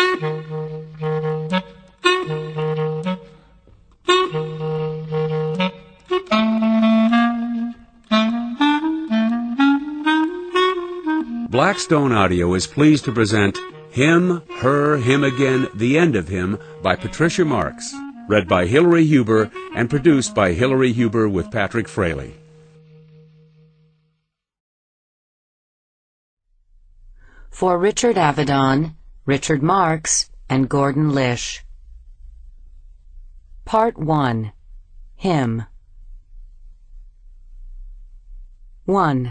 Blackstone Audio is pleased to present Him, Her, Him Again, The End of Him by Patricia Marks, read by Hillary Huber and produced by Hillary Huber with Patrick Fraley. For Richard Avedon, Richard Marks, and Gordon Lish. Part 1. Him. 1.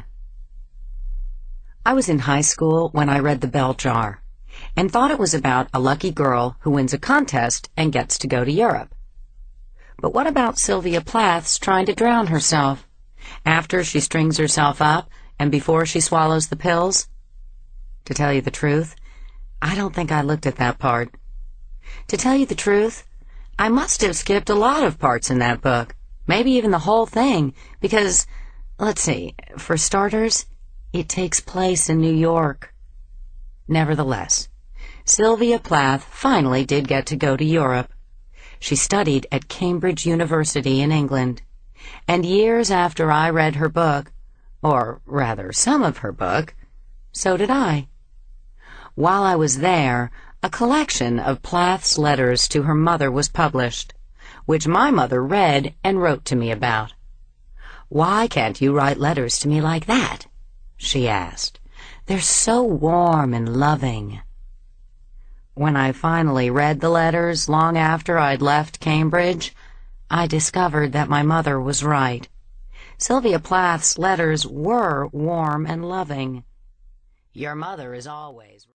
I was in high school when I read The Bell Jar, and thought it was about a lucky girl who wins a contest and gets to go to Europe. But what about Sylvia Plath's trying to drown herself, after she strings herself up and before she swallows the pills? To tell you the truth, I don't think I looked at that part. To tell you the truth, I must have skipped a lot of parts in that book, maybe even the whole thing, because, let's see, for starters, it takes place in New York. Nevertheless, Sylvia Plath finally did get to go to Europe. She studied at Cambridge University in England, and years after I read her book, or rather some of her book, so did I. While I was there, a collection of Plath's letters to her mother was published, which my mother read and wrote to me about. "Why can't you write letters to me like that?" she asked. "They're so warm and loving." When I finally read the letters long after I'd left Cambridge, I discovered that my mother was right. Sylvia Plath's letters were warm and loving. Your mother is always